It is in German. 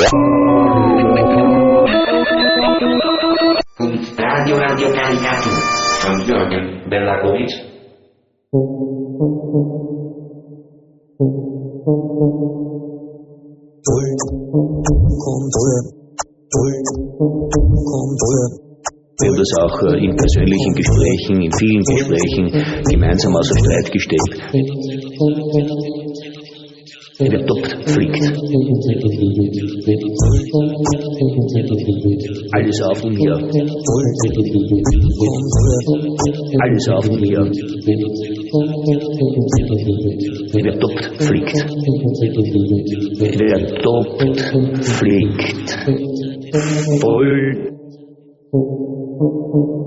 Radio Caricato von Jürgen Belakovic. Wir haben das auch in persönlichen Gesprächen, in vielen Gesprächen gemeinsam außer Streit gestellt. Wer toppt, fliegt. Alles auf und hier. Alles auf und hier. Wer toppt, fliegt. Wer toppt, fliegt. Voll.